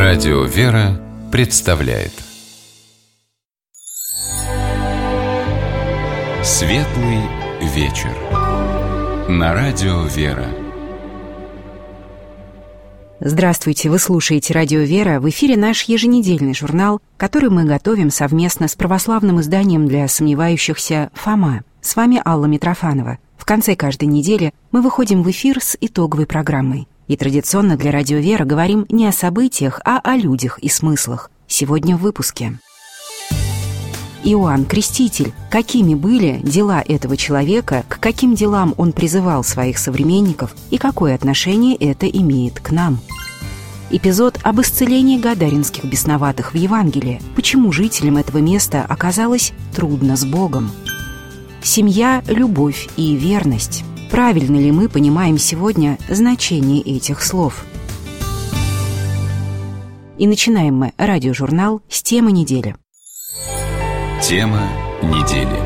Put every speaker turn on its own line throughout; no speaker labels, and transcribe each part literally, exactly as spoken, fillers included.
Радио «Вера» представляет Светлый вечер на Радио «Вера».
Здравствуйте, вы слушаете Радио «Вера». В эфире наш еженедельный журнал, который мы готовим совместно с православным изданием для сомневающихся «Фома». С вами Алла Митрофанова. В конце каждой недели мы выходим в эфир с итоговой программой. И традиционно для Радио «Вера» говорим не о событиях, а о людях и смыслах. Сегодня в выпуске. Иоанн Креститель. Какими были дела этого человека, к каким делам он призывал своих современников и какое отношение это имеет к нам? Эпизод об исцелении гадаринских бесноватых в Евангелии. Почему жителям этого места оказалось трудно с Богом? Семья, любовь и верность. Правильно ли мы понимаем сегодня значение этих слов? И начинаем мы радиожурнал с темы недели.
Тема недели.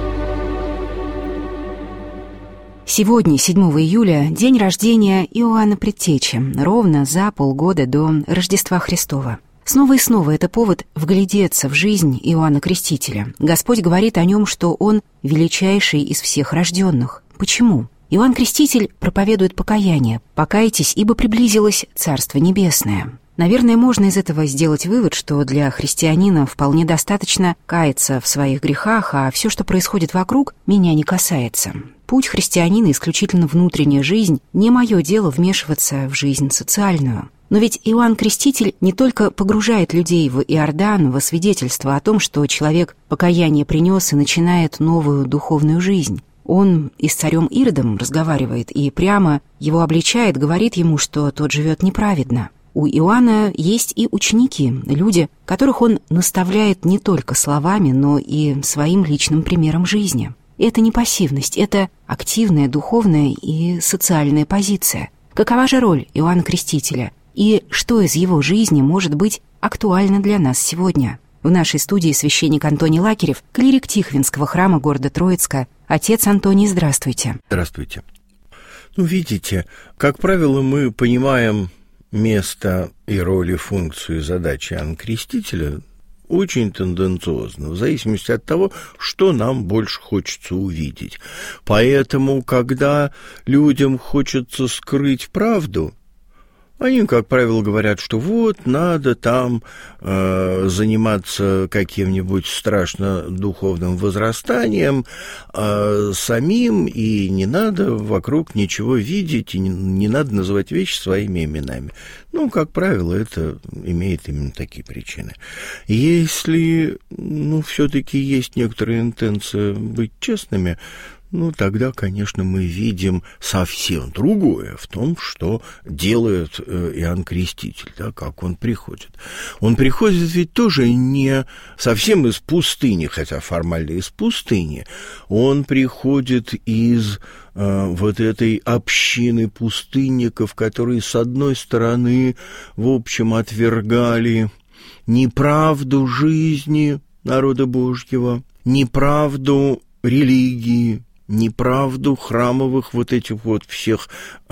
Сегодня, седьмого июля, день рождения Иоанна Предтечи, ровно за полгода до Рождества Христова. Снова и снова это повод вглядеться в жизнь Иоанна Крестителя. Господь говорит о нем, что он величайший из всех рожденных. Почему? Иоанн Креститель проповедует покаяние. «Покайтесь, ибо приблизилось Царство Небесное». Наверное, можно из этого сделать вывод, что для христианина вполне достаточно каяться в своих грехах, а все, что происходит вокруг, меня не касается. Путь христианина исключительно внутренняя жизнь, не мое дело вмешиваться в жизнь социальную. Но ведь Иоанн Креститель не только погружает людей в Иордан, во свидетельство о том, что человек покаяние принес и начинает новую духовную жизнь. Он и с царем Иродом разговаривает и прямо его обличает, говорит ему, что тот живет неправедно. У Иоанна есть и ученики, люди, которых он наставляет не только словами, но и своим личным примером жизни. Это не пассивность, это активная духовная и социальная позиция. Какова же роль Иоанна Крестителя? И что из его жизни может быть актуально для нас сегодня? В нашей студии священник Антоний Лакерев, клирик Тихвинского храма города Троицка. Отец Антоний, здравствуйте.
Здравствуйте. Ну, видите, как правило, мы понимаем место и роль, и функцию, и задачи Иоанна Крестителя очень тенденциозно, в зависимости от того, что нам больше хочется увидеть. Поэтому, когда людям хочется скрыть правду, они, как правило, говорят, что вот, надо там э, заниматься каким-нибудь страшно духовным возрастанием э, самим, и не надо вокруг ничего видеть, и не, не надо называть вещи своими именами. Ну, как правило, это имеет именно такие причины. Если, ну, все-таки есть некоторая интенция быть честными, ну, тогда, конечно, мы видим совсем другое в том, что делает Иоанн Креститель, да, как он приходит. Он приходит ведь тоже не совсем из пустыни, хотя формально из пустыни. Он приходит из э, вот этой общины пустынников, которые, с одной стороны, в общем, отвергали неправду жизни народа Божьего, неправду религии, неправду храмовых вот этих вот всех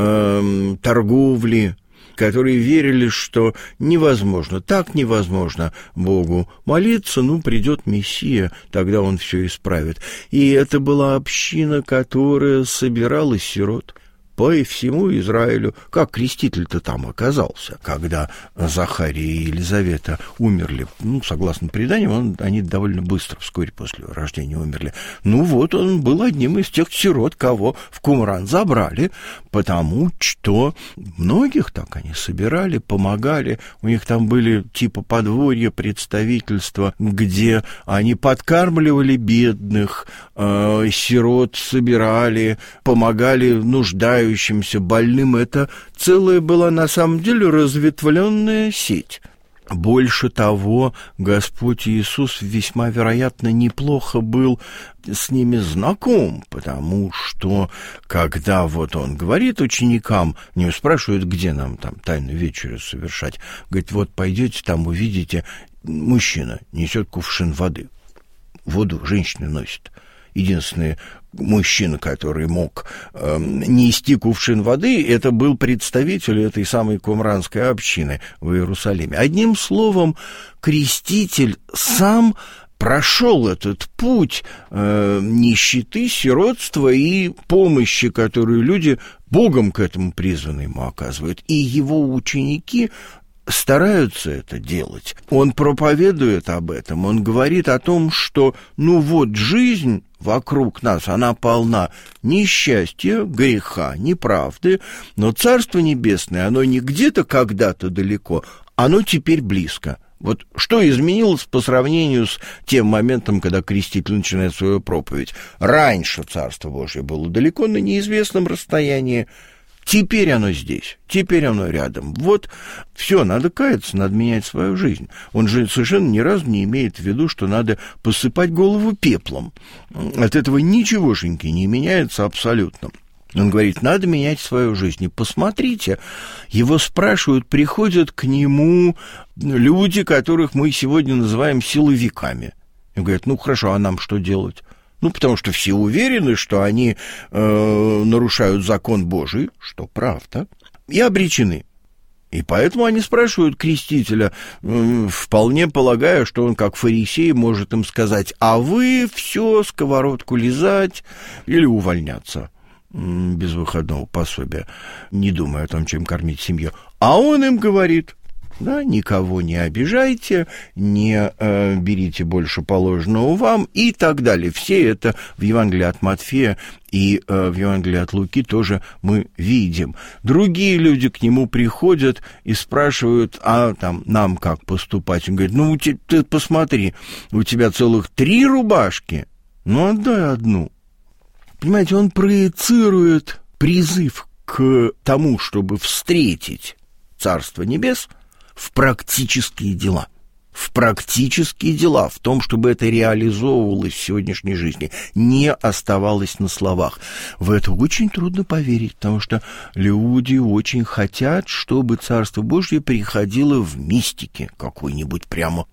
э, торговли, которые верили, что невозможно, так невозможно Богу молиться, ну, придет Мессия, тогда он все исправит. И это была община, которая собирала сирот по всему Израилю. Как Креститель-то там оказался, когда Захария и Елизавета умерли? Ну, согласно преданиям, он, они довольно быстро, вскоре после рождения умерли. Ну, вот он был одним из тех сирот, кого в Кумран забрали, потому что многих так они собирали, помогали. У них там были типа подворья, представительства, где они подкармливали бедных, э, сирот собирали, помогали нуждающимся, больным. Это целая была на самом деле разветвленная сеть. Больше того, Господь Иисус весьма вероятно неплохо был с ними знаком, потому что, когда вот он говорит ученикам, не спрашивают, где нам там тайную вечерю совершать, говорит, вот пойдете там, увидите, мужчина несет кувшин воды, воду женщина носит. Единственное, мужчина, который мог э, нести кувшин воды, это был представитель этой самой кумранской общины в Иерусалиме. Одним словом, креститель сам прошел этот путь э, нищеты, сиротства и помощи, которую люди Богом к этому призваны ему оказывают. И его ученики стараются это делать. Он проповедует об этом, он говорит о том, что, ну вот, жизнь вокруг нас, она полна несчастья, греха, неправды, но Царство Небесное, оно не где-то когда-то далеко, оно теперь близко. Вот что изменилось по сравнению с тем моментом, когда креститель начинает свою проповедь? Раньше Царство Божие было далеко, на неизвестном расстоянии. Теперь оно здесь, теперь оно рядом. Вот все, надо каяться, надо менять свою жизнь. Он же совершенно ни разу не имеет в виду, что надо посыпать голову пеплом. От этого ничегошеньки не меняется абсолютно. Он говорит, надо менять свою жизнь. И посмотрите, его спрашивают, приходят к нему люди, которых мы сегодня называем силовиками. И говорят, ну хорошо, а нам что делать? Ну, потому что все уверены, что они э, нарушают закон Божий, что правда, и обречены. И поэтому они спрашивают крестителя, э, вполне полагая, что он, как фарисей, может им сказать, а вы все, сковородку лизать или увольняться без выходного пособия, не думая о том, чем кормить семью. А он им говорит, да, никого не обижайте, не э, берите больше положенного вам и так далее. Все это в Евангелии от Матфея и э, в Евангелии от Луки тоже мы видим. Другие люди к нему приходят и спрашивают, а там нам как поступать? Он говорит, ну ты, ты посмотри, у тебя целых три рубашки, ну отдай одну. Понимаете, он проецирует призыв к тому, чтобы встретить Царство Небес в практические дела. В практические дела, в том, чтобы это реализовывалось в сегодняшней жизни, не оставалось на словах. В это очень трудно поверить, потому что люди очень хотят, чтобы Царство Божье приходило в мистике, какой-нибудь прямо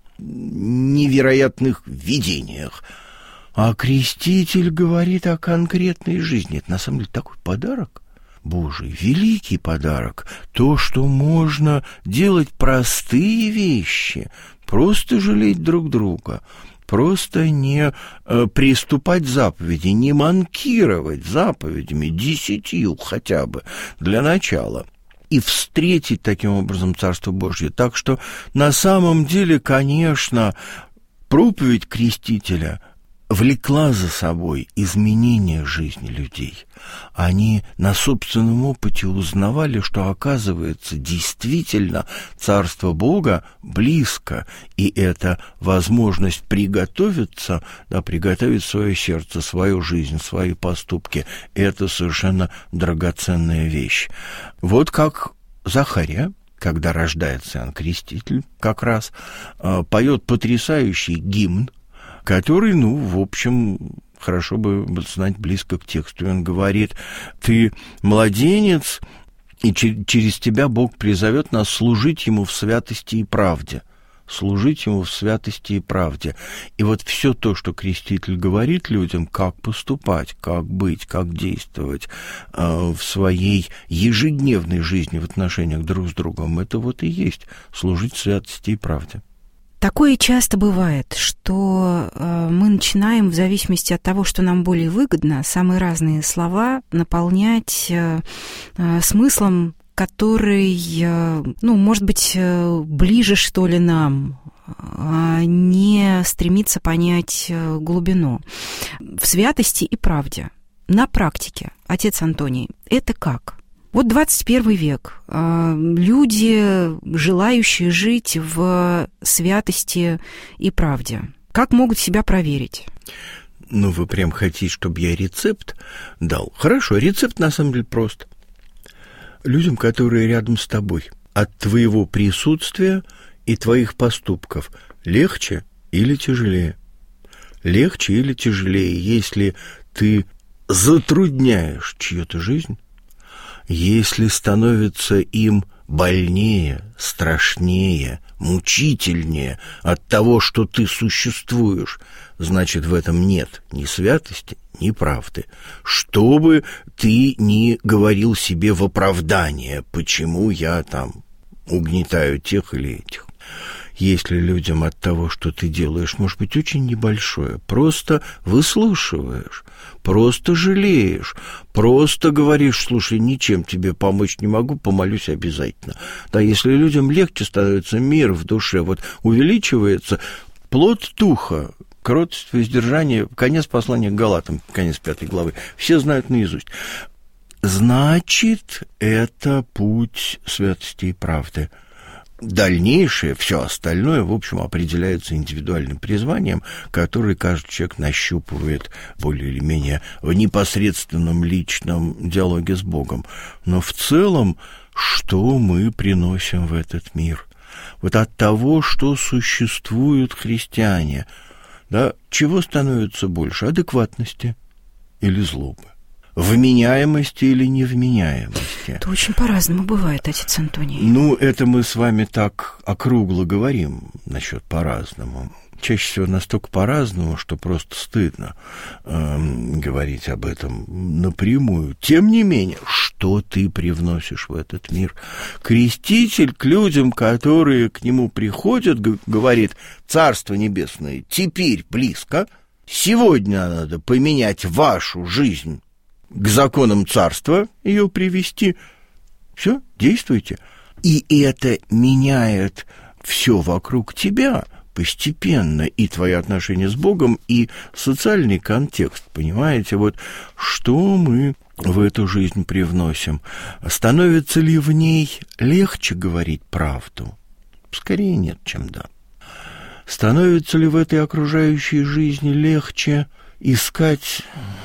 невероятных видениях. А креститель говорит о конкретной жизни. Это на самом деле такой подарок Божий, великий подарок. То, что можно делать простые вещи, просто жалеть друг друга, просто не э, приступать к заповеди, не манкировать заповедями, десятью хотя бы для начала. И встретить таким образом Царство Божье. Так что на самом деле, конечно, проповедь крестителя влекла за собой изменение жизни людей. Они на собственном опыте узнавали, что, оказывается, действительно Царство Бога близко, и это возможность приготовиться, да, приготовить свое сердце, свою жизнь, свои поступки, это совершенно драгоценная вещь. Вот как Захария, когда рождается Иоанн Креститель, как раз э, поет потрясающий гимн, который, ну, в общем, хорошо бы знать близко к тексту. Он говорит, ты младенец, и через тебя Бог призовет нас служить Ему в святости и правде. Служить Ему в святости и правде. И вот все то, что креститель говорит людям, как поступать, как быть, как действовать э, в своей ежедневной жизни в отношениях друг с другом, это вот и есть служить в святости и правде.
Такое часто бывает, что э, мы начинаем, в зависимости от того, что нам более выгодно, самые разные слова наполнять э, э, смыслом, который, э, ну, может быть, э, ближе, что ли, нам, э, не стремиться понять э, глубину. В святости и правде. На практике, отец Антоний, это как? Вот двадцать первый век. Люди, желающие жить в святости и правде, как могут себя проверить?
Ну, вы прям хотите, чтобы я рецепт дал? Хорошо, рецепт на самом деле прост. Людям, которые рядом с тобой, от твоего присутствия и твоих поступков легче или тяжелее? Легче или тяжелее, если ты затрудняешь чью-то жизнь, если становится им больнее, страшнее, мучительнее от того, что ты существуешь, значит, в этом нет ни святости, ни правды. Что бы ты ни говорил себе в оправдание, почему я там угнетаю тех или этих. Если людям от того, что ты делаешь, может быть, очень небольшое, просто выслушиваешь, просто жалеешь, просто говоришь: слушай, ничем тебе помочь не могу, помолюсь обязательно. Да, если людям легче становится, мир в душе вот увеличивается, плод духа, кротость, воздержание, конец послания к Галатам, конец пятой главы, все знают наизусть. Значит, это путь святости и правды. Дальнейшее, все остальное, в общем, определяется индивидуальным призванием, которое каждый человек нащупывает более или менее в непосредственном личном диалоге с Богом. Но в целом, что мы приносим в этот мир? Вот от того, что существуют христиане, да, чего становится больше? Адекватности или злобы? Вменяемости или невменяемости?
Это очень по-разному бывает, отец Антоний.
Ну, это мы с вами так округло говорим насчет по-разному. Чаще всего настолько по-разному, что просто стыдно э, говорить об этом напрямую. Тем не менее, что ты привносишь в этот мир? Креститель к людям, которые к нему приходят, г- говорит: «Царство небесное теперь близко, сегодня надо поменять вашу жизнь к законам царства, ее привести. Все, действуйте». И это меняет все вокруг тебя постепенно, и твои отношения с Богом, и социальный контекст, понимаете? Вот что мы в эту жизнь привносим. Становится ли в ней легче говорить правду? Скорее нет, чем да. Становится ли в этой окружающей жизни легче искать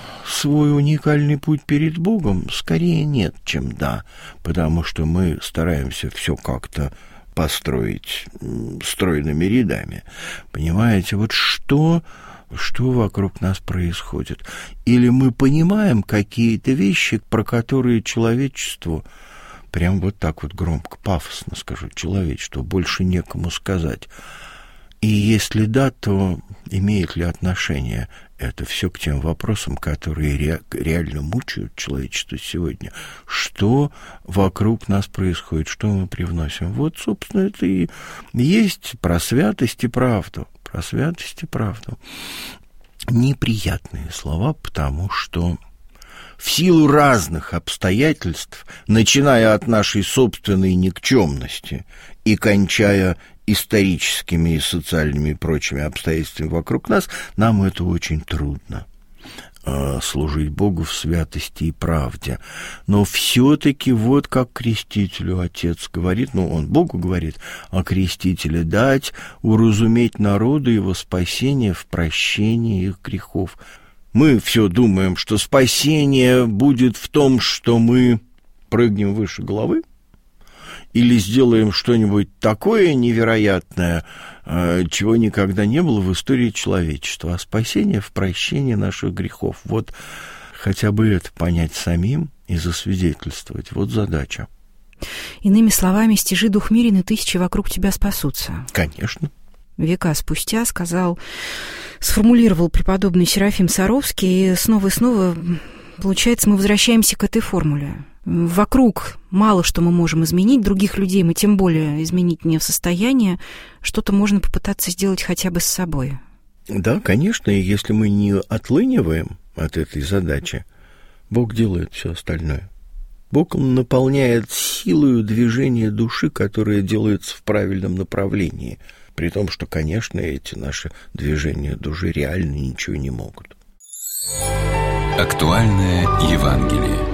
свой уникальный путь перед Богом? Скорее нет, чем да, потому что мы стараемся все как-то построить стройными рядами. Понимаете, вот что, что вокруг нас происходит? Или мы понимаем какие-то вещи, про которые человечеству, прям вот так вот громко, пафосно скажу, человечеству больше некому сказать. И если да, то имеет ли отношение это все к тем вопросам, которые ре- реально мучают человечество сегодня? Что вокруг нас происходит, что мы привносим? Вот, собственно, это и есть про святость и правду. Про святость и правду. Неприятные слова, потому что в силу разных обстоятельств, начиная от нашей собственной никчемности и кончая историческими и социальными и прочими обстоятельствами вокруг нас, нам это очень трудно э, служить Богу в святости и правде. Но все-таки вот как крестителю отец говорит, ну, он Богу говорит, а крестителю дать уразуметь народу его спасение в прощении их грехов. Мы все думаем, что спасение будет в том, что мы прыгнем выше головы, или сделаем что-нибудь такое невероятное, чего никогда не было в истории человечества. А спасение в прощении наших грехов. Вот хотя бы это понять самим и засвидетельствовать. Вот задача.
Иными словами, стяжи дух мирен, и тысячи вокруг тебя спасутся.
Конечно.
Века спустя сказал, сформулировал преподобный Серафим Саровский, и снова и снова, получается, мы возвращаемся к этой формуле. Вокруг мало что мы можем изменить, других людей мы тем более изменить не в состоянии, что-то можно попытаться сделать хотя бы с собой.
Да, конечно, и если мы не отлыниваем от этой задачи, Бог делает все остальное. Бог наполняет силою движения души, которое делается в правильном направлении, при том, что, конечно, эти наши движения души реально ничего не могут.
Актуальное Евангелие.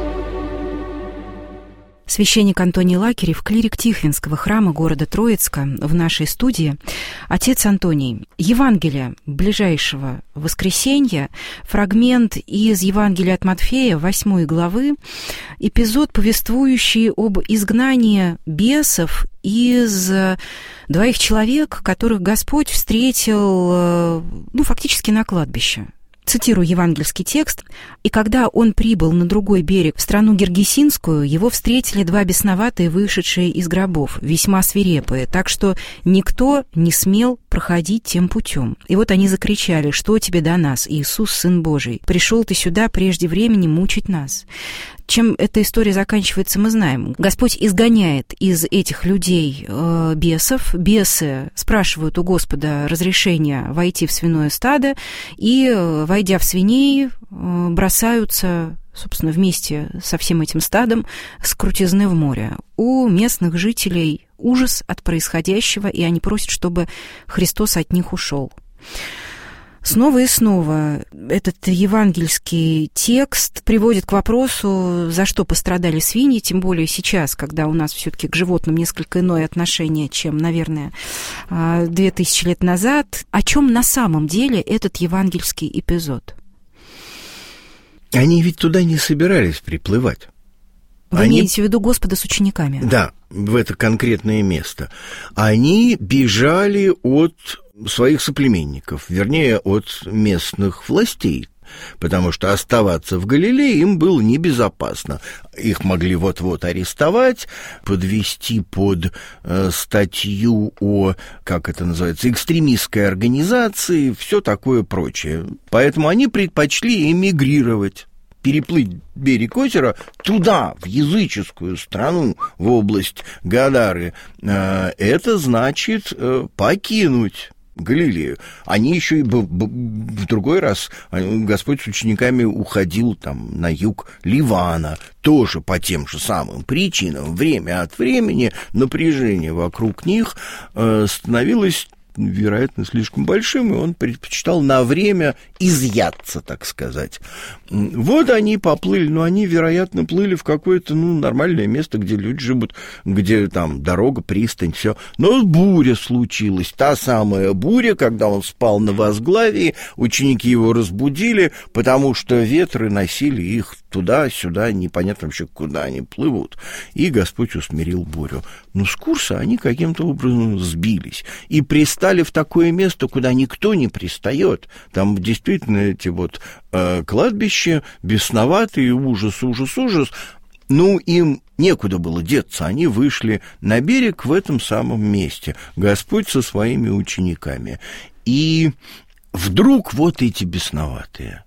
Священник Антоний Лакерев, клирик Тихвинского храма города Троицка, в нашей студии. Отец Антоний, Евангелие ближайшего воскресенья, фрагмент из Евангелия от Матфея, восьмой главы, эпизод, повествующий об изгнании бесов из двоих человек, которых Господь встретил, ну, фактически на кладбище. Цитирую евангельский текст. «И когда он прибыл на другой берег, в страну Гергесинскую, его встретили два бесноватые, вышедшие из гробов, весьма свирепые, так что никто не смел проходить тем путем. И вот они закричали: что тебе до нас, Иисус, Сын Божий? Пришел ты сюда прежде времени мучить нас». Чем эта история заканчивается, мы знаем. Господь изгоняет из этих людей э, бесов. Бесы спрашивают у Господа разрешения войти в свиное стадо, и, войдя в свиней, э, бросаются, собственно, вместе со всем этим стадом с крутизны в море. У местных жителей ужас от происходящего, и они просят, чтобы Христос от них ушел. Снова и снова этот евангельский текст приводит к вопросу, за что пострадали свиньи, тем более сейчас, когда у нас все-таки к животным несколько иное отношение, чем, наверное, две тысячи лет назад. О чем на самом деле этот евангельский эпизод?
Они ведь туда не собирались приплывать.
Вы
Они...
имеете в виду Господа с учениками?
Да, в это конкретное место. Они бежали от своих соплеменников, вернее, от местных властей, потому что оставаться в Галилее им было небезопасно. Их могли вот-вот арестовать, подвести под э, статью о, как это называется, экстремистской организации, все такое прочее. Поэтому они предпочли эмигрировать, переплыть берег озера туда, в языческую страну, в область Гадары. Э, это значит э, покинуть Галилею. Они еще и в другой раз, Господь с учениками уходил там на юг Ливана, тоже по тем же самым причинам. Время от времени напряжение вокруг них становилось, вероятно, слишком большим, и он предпочитал на время изъяться, так сказать. Вот они поплыли, но они, вероятно, плыли в какое-то, ну, нормальное место, где люди живут, где там дорога, пристань, все. Но буря случилась, та самая буря, когда он спал на возглавии, ученики его разбудили, потому что ветры носили их туда-сюда, непонятно вообще, куда они плывут. И Господь усмирил бурю. Но с курса они каким-то образом сбились и пристали в такое место, куда никто не пристает. Там действительно эти вот э, кладбища бесноватые, ужас, ужас, ужас. Ну, им некуда было деться, они вышли на берег в этом самом месте, Господь со своими учениками. И вдруг вот эти бесноватые,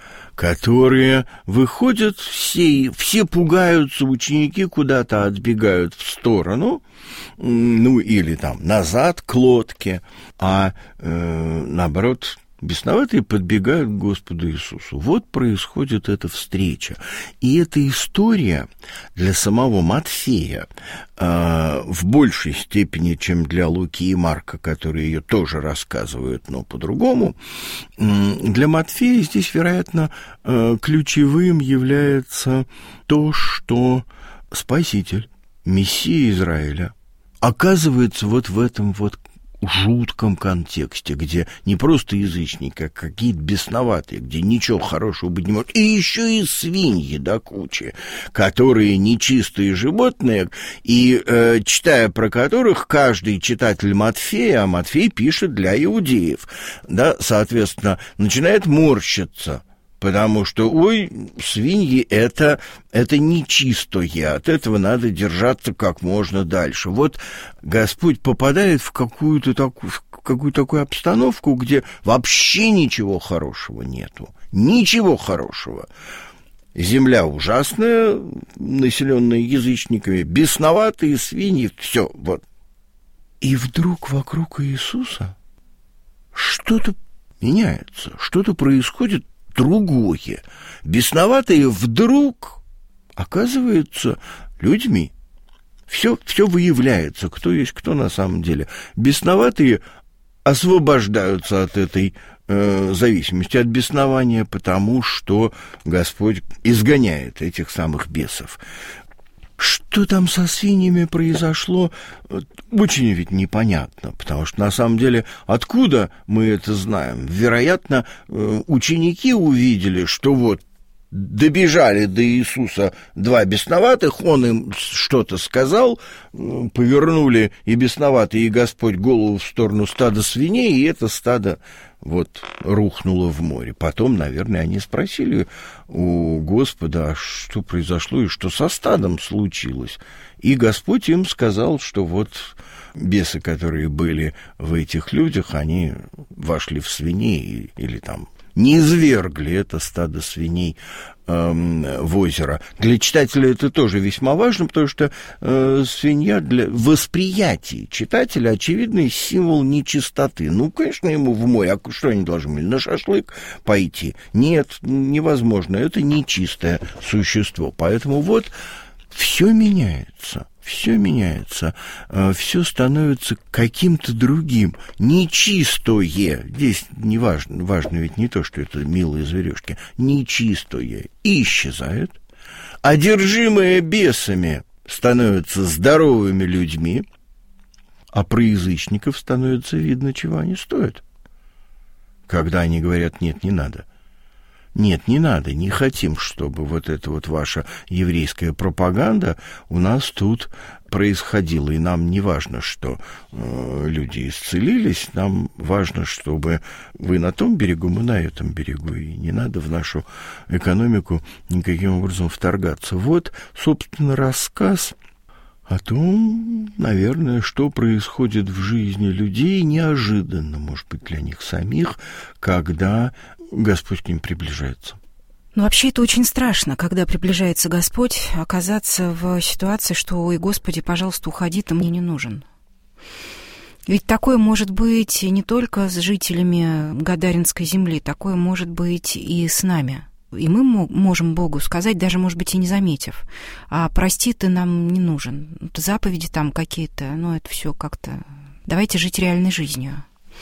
которые выходят, все, все пугаются, ученики куда-то отбегают в сторону, ну, или там назад к лодке, а э, наоборот, бесноватые подбегают к Господу Иисусу. Вот происходит эта встреча. И эта история для самого Матфея э, в большей степени, чем для Луки и Марка, которые ее тоже рассказывают, но по-другому, э, для Матфея здесь, вероятно, э, ключевым является то, что Спаситель, Мессия Израиля, оказывается вот в этом вот жутком контексте, где не просто язычники, а какие-то бесноватые, где ничего хорошего быть не может, и еще и свиньи до кучи, которые нечистые животные, и э, читая про которых каждый читатель Матфея, а Матфей пишет для иудеев, да, соответственно, начинает морщиться, потому что, ой, свиньи — это, это нечистое, от этого надо держаться как можно дальше. Вот Господь попадает в какую-то такую, в какую-то такую обстановку, где вообще ничего хорошего нету, ничего хорошего. Земля ужасная, населенная язычниками, бесноватые свиньи, все, вот. И вдруг вокруг Иисуса что-то меняется, что-то происходит другое. Бесноватые вдруг оказываются людьми. Все, все выявляется, кто есть кто на самом деле. Бесноватые освобождаются от этой э, зависимости, от беснования, потому что Господь изгоняет этих самых бесов. Что там со свиньями произошло, очень ведь непонятно, потому что, на самом деле, откуда мы это знаем? Вероятно, ученики увидели, что вот добежали до Иисуса два бесноватых, он им что-то сказал, повернули и бесноватые, и Господь голову в сторону стада свиней, и это стадо вот рухнуло в море. Потом, наверное, они спросили у Господа, а что произошло и что со стадом случилось. И Господь им сказал, что вот бесы, которые были в этих людях, они вошли в свиней или там не извергли это стадо свиней э, в озеро. Для читателя это тоже весьма важно, потому что э, свинья для восприятия читателя очевидный символ нечистоты. Ну, конечно, ему в море, а что они должны были, на шашлык пойти? Нет, невозможно, это нечистое существо. Поэтому вот все меняется. Все меняется, все становится каким-то другим, нечистое. Здесь не важно, важно ведь не то, что это милые зверюшки, нечистое исчезает, одержимые бесами становятся здоровыми людьми, а про язычников становится видно, чего они стоят. Когда они говорят «нет, не надо». Нет, не надо, не хотим, чтобы вот эта вот ваша еврейская пропаганда у нас тут происходила. И нам не важно, что э, люди исцелились, нам важно, чтобы вы на том берегу, мы на этом берегу. И не надо в нашу экономику никаким образом вторгаться. Вот, собственно, рассказ о том, наверное, что происходит в жизни людей неожиданно, может быть, для них самих, когда Господь к ним приближается.
Ну, вообще, это очень страшно, когда приближается Господь, оказаться в ситуации, что, ой, Господи, пожалуйста, уходи, ты мне не нужен. Ведь такое может быть не только с жителями Гадаринской земли, такое может быть и с нами. И мы можем Богу сказать, даже, может быть, и не заметив, а прости, ты нам не нужен. Заповеди там какие-то, ну, это все как-то... Давайте жить реальной жизнью.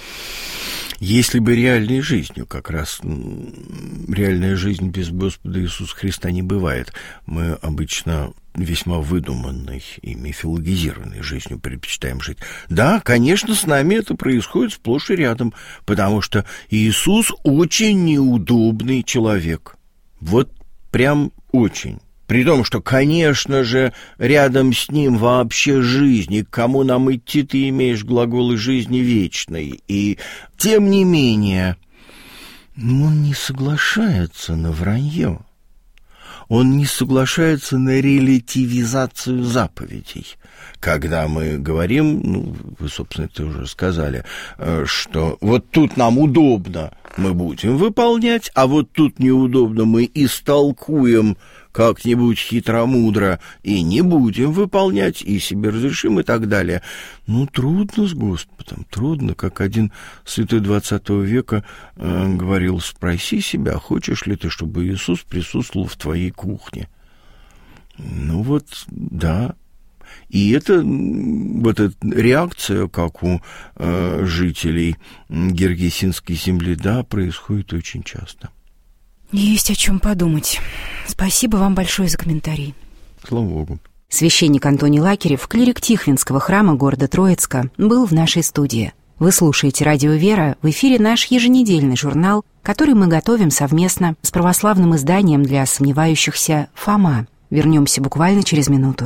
Если бы реальной жизнью, как раз реальная жизнь без Господа Иисуса Христа не бывает. Мы обычно весьма выдуманной и мифологизированной жизнью предпочитаем жить. Да, конечно, с нами это происходит сплошь и рядом, потому что Иисус очень неудобный человек. Вот прям очень. При том, что, конечно же, рядом с ним вообще жизнь, и к кому нам идти, ты имеешь глаголы жизни вечной. И тем не менее, он не соглашается на вранье. Он не соглашается на релятивизацию заповедей. Когда мы говорим, ну, вы, собственно, это уже сказали, что вот тут нам удобно, мы будем выполнять, а вот тут неудобно, мы истолкуем как-нибудь хитромудро и не будем выполнять, и себе разрешим, и так далее. Ну, трудно с Господом, трудно, как один святой двадцатого века э, говорил, спроси себя, хочешь ли ты, чтобы Иисус присутствовал в твоей кухне? Ну, вот, да. И это, вот эта реакция, как у э, жителей Гергесинской земли, да, происходит очень часто.
Есть о чем подумать. Спасибо вам большое за комментарий.
Слава Богу.
Священник Антоний Лакерев, клирик Тихвинского храма города Троицка, был в нашей студии. Вы слушаете «Радио Вера», в эфире наш еженедельный журнал, который мы готовим совместно с православным изданием для сомневающихся «Фома». Вернемся буквально через минуту.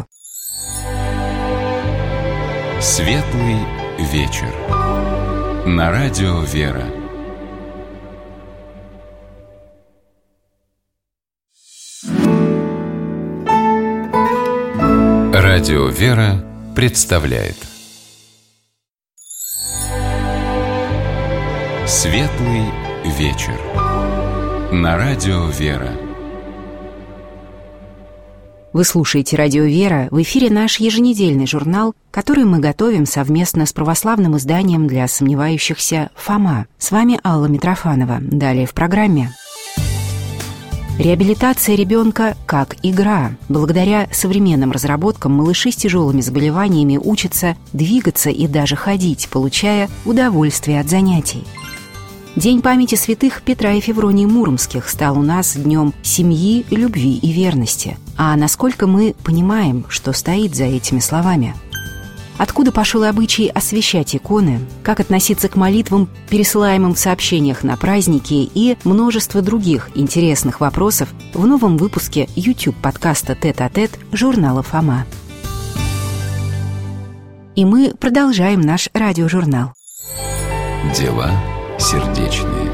Светлый вечер. На радио «Вера». Радио «Вера» представляет Светлый вечер. На радио «Вера».
Вы слушаете «Радио Вера», в эфире наш еженедельный журнал, который мы готовим совместно с православным изданием для сомневающихся «Фома». С вами Алла Митрофанова. Далее в программе. Реабилитация ребенка как игра. Благодаря современным разработкам малыши с тяжелыми заболеваниями учатся двигаться и даже ходить, получая удовольствие от занятий. День памяти святых Петра и Февронии Муромских стал у нас днем семьи, любви и верности. А насколько мы понимаем, что стоит за этими словами? откуда пошел обычай освещать иконы, как относиться к молитвам, пересылаемым в сообщениях на праздники, и множество других интересных вопросов в новом выпуске YouTube-подкаста «Тет-а-тет» журнала «Фома». И мы продолжаем наш радиожурнал.
Дела сердечные.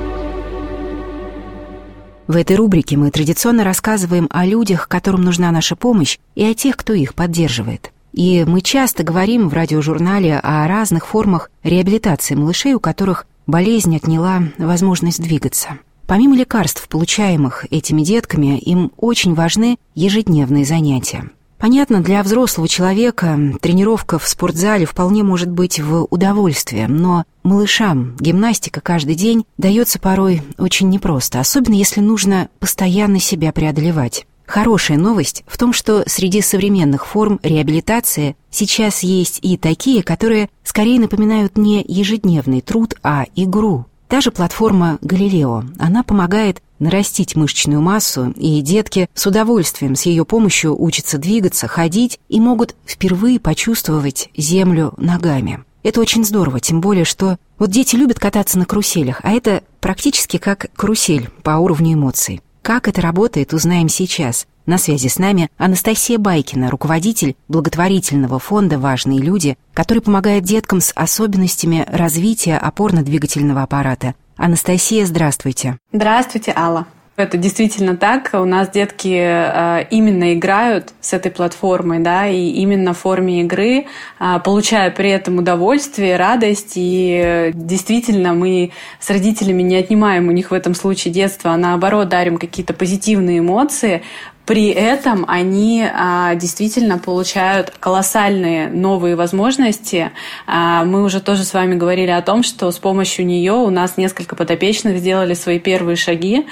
В этой рубрике мы традиционно рассказываем о людях, которым нужна наша помощь, и о тех, кто их поддерживает. И мы часто говорим в радиожурнале о разных формах реабилитации малышей, у которых болезнь отняла возможность двигаться. Помимо лекарств, получаемых этими детками, им очень важны ежедневные занятия. Понятно, для взрослого человека тренировка в спортзале вполне может быть в удовольствие, но малышам гимнастика каждый день дается порой очень непросто, особенно если нужно постоянно себя преодолевать. Хорошая новость в том, что среди современных форм реабилитации сейчас есть и такие, которые скорее напоминают не ежедневный труд, а игру. Та же платформа «Галилео», она помогает нарастить мышечную массу, и детки с удовольствием с ее помощью учатся двигаться, ходить и могут впервые почувствовать землю ногами. Это очень здорово, тем более, что вот дети любят кататься на каруселях, а это практически как карусель по уровню эмоций. Как это работает, узнаем сейчас. На связи с нами Анастасия Байкина, руководитель благотворительного фонда «Важные люди», который помогает деткам с особенностями развития опорно-двигательного аппарата. Анастасия, здравствуйте.
Здравствуйте, Алла. Это действительно так. У нас детки э, именно играют с этой платформой, да, и именно в форме игры, э, получая при этом удовольствие, радость. И э, действительно мы с родителями не отнимаем у них в этом случае детство, а наоборот дарим какие-то позитивные эмоции. При этом они а, действительно получают колоссальные новые возможности. А, мы уже тоже с вами говорили о том, что с помощью нее у нас несколько подопечных сделали свои первые шаги.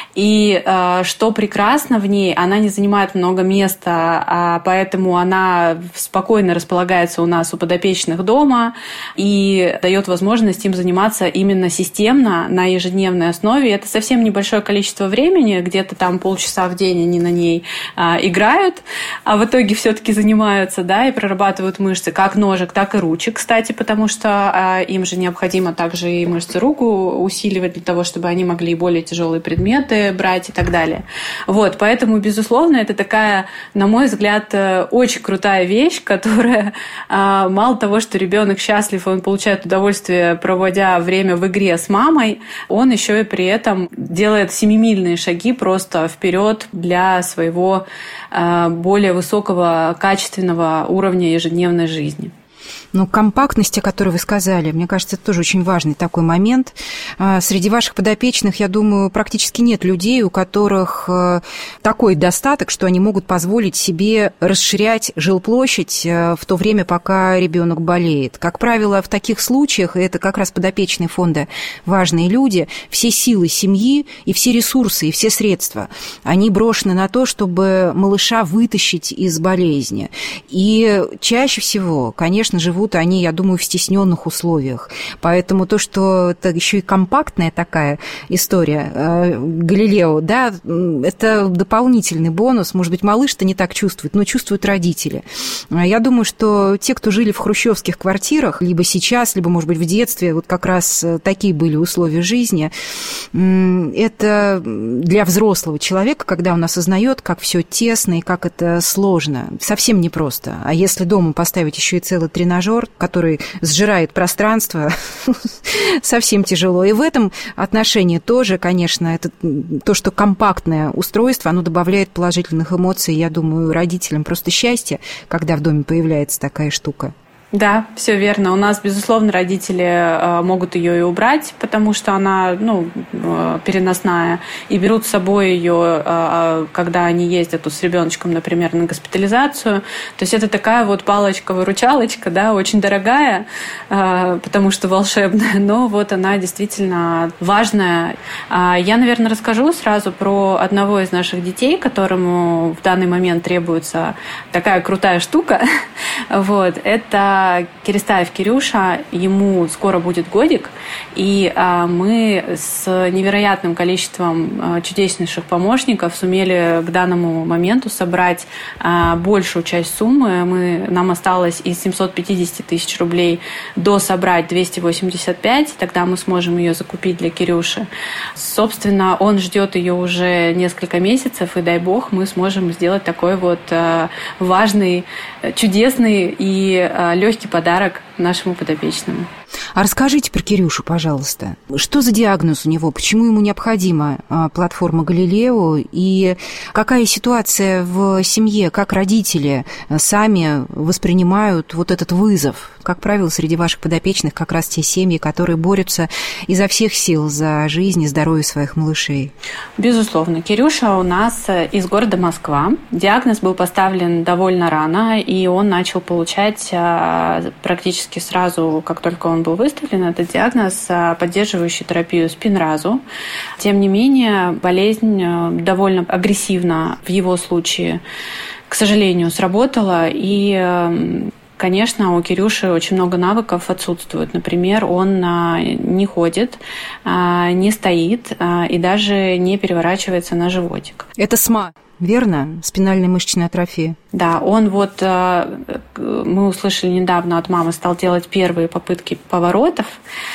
И а, что прекрасно в ней, она не занимает много места, а, поэтому она спокойно располагается у нас у подопечных дома и дает возможность им заниматься именно системно, на ежедневной основе. Это совсем небольшое количество времени, где-то там полчаса в день они на ней а, играют, а в итоге все-таки занимаются, да, и прорабатывают мышцы как ножек, так и ручек, кстати, потому что а, им же необходимо также и мышцы рук усиливать для того, чтобы они могли более тяжелые предметы брать и так далее. Вот, поэтому, безусловно, это такая, на мой взгляд, очень крутая вещь, которая а, мало того, что ребенок счастлив, он получает удовольствие, проводя время в игре с мамой, он еще и при этом делает семимильные шаги просто вперед для своего э, более высокого, качественного уровня ежедневной жизни.
Ну, компактность, о которой вы сказали, мне кажется, это тоже очень важный такой момент. Среди ваших подопечных, я думаю, практически нет людей, у которых такой достаток, что они могут позволить себе расширять жилплощадь в то время, пока ребенок болеет. Как правило, в таких случаях, и это как раз подопечные фонда «Важные люди», все силы семьи и все ресурсы, и все средства, они брошены на то, чтобы малыша вытащить из болезни. И чаще всего, конечно, живут они, я думаю, в стесненных условиях. Поэтому то, что это еще и компактная такая история, э, Галилео, да, это дополнительный бонус. Может быть, малыш-то не так чувствует, но чувствуют родители. Я думаю, что те, кто жили в хрущевских квартирах, либо сейчас, либо, может быть, в детстве, вот как раз такие были условия жизни, это для взрослого человека, когда он осознает, как все тесно и как это сложно, совсем непросто. А если дома поставить еще и целый тренажер, который сжирает пространство, совсем тяжело. И в этом отношении тоже, конечно, это то, что компактное устройство, оно добавляет положительных эмоций, я думаю, родителям просто счастье, когда в доме появляется такая штука.
Да, все верно. У нас, безусловно, родители э, могут ее и убрать, потому что она, ну, э, переносная, и берут с собой ее, э, когда они ездят тут с ребеночком, например, на госпитализацию. То есть это такая вот палочка-выручалочка, да, очень дорогая, э, потому что волшебная, но вот она действительно важная. Э, я, наверное, расскажу сразу про одного из наших детей, которому в данный момент требуется такая крутая штука. Вот. Это Киристаев Кирюша, ему скоро будет годик, и а, мы с невероятным количеством а, чудеснейших помощников сумели к данному моменту собрать а, большую часть суммы. Мы, нам осталось из семьсот пятьдесят тысяч рублей дособрать двести восемьдесят пять, тогда мы сможем ее закупить для Кирюши. Собственно, он ждет ее уже несколько месяцев, и дай бог мы сможем сделать такой вот а, важный, чудесный и а, легкий подарок нашему подопечному.
А расскажите про Кирюшу, пожалуйста. Что за диагноз у него? Почему ему необходима а, платформа «Галилео»? И какая ситуация в семье? Как родители сами воспринимают вот этот вызов? Как правило, среди ваших подопечных как раз те семьи, которые борются изо всех сил за жизнь и здоровье своих малышей.
Безусловно. Кирюша у нас из города Москва. Диагноз был поставлен довольно рано, и он начал получать практически сразу, как только он был выставлен, этот диагноз, поддерживающую терапию Спинразу. Тем не менее, болезнь довольно агрессивно в его случае, к сожалению, сработала, и конечно, у Кирюши очень много навыков отсутствует. Например, он не ходит, не стоит и даже не переворачивается на животик.
Это СМА, верно? Спинальная мышечная атрофия.
Да, он вот, мы услышали недавно от мамы, стал делать первые попытки поворотов,